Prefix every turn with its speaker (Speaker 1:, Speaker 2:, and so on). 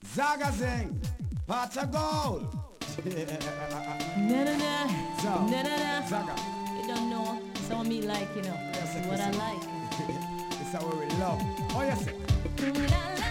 Speaker 1: Zaga Zing, pot of gold.
Speaker 2: No, no, no.
Speaker 1: So,
Speaker 2: No, no, no.
Speaker 1: Zaga.
Speaker 2: You don't know. It's how me like, you know.
Speaker 1: Yes,
Speaker 2: It's what I
Speaker 1: yes.
Speaker 2: like.
Speaker 1: It's how we love. Oh, yes.
Speaker 2: Ooh, la,